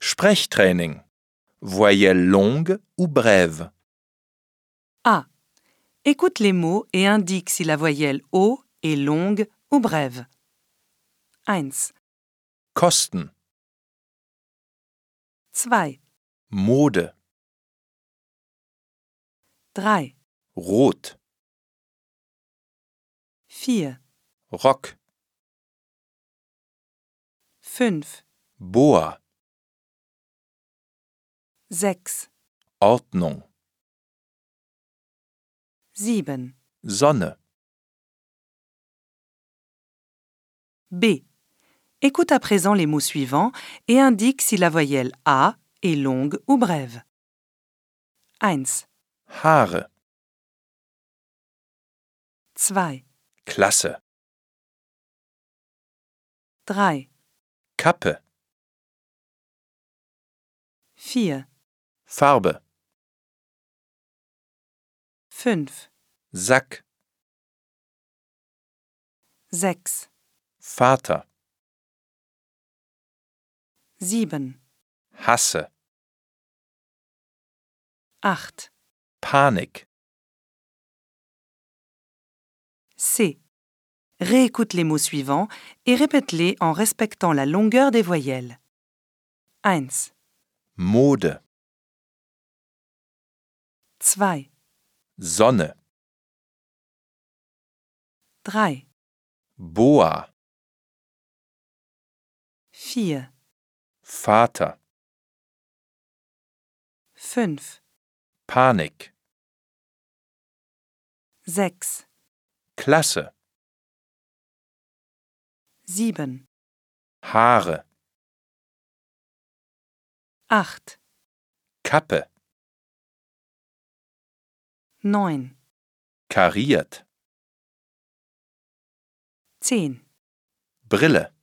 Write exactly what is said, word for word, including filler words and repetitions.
Sprechtraining. Voyelles longues ou brèves. A. Écoute les mots et indique si la voyelle O est longue ou brève. un. Kosten. zwei. Mode. drei. Rot. vier. Rock. fünf. Boa. sechs. Ordnung. sieben. Sonne. B. Écoute à présent les mots suivants et indique si la voyelle A est longue ou brève. un. Haare. zwei. Klasse. drei. Kappe. vier. Farbe. fünf. Sack. sechs. Vater. sieben. Hasse. acht. Panik. C. Réécoute les mots suivants et répète-les en respectant la longueur des voyelles. un. Mode. zwei. Sonne. drei. Boa. vier. Vater. fünf. Panik. sechs. Klasse. sieben. Haare. acht. Kappe. neun. Kariert. zehn. Brille.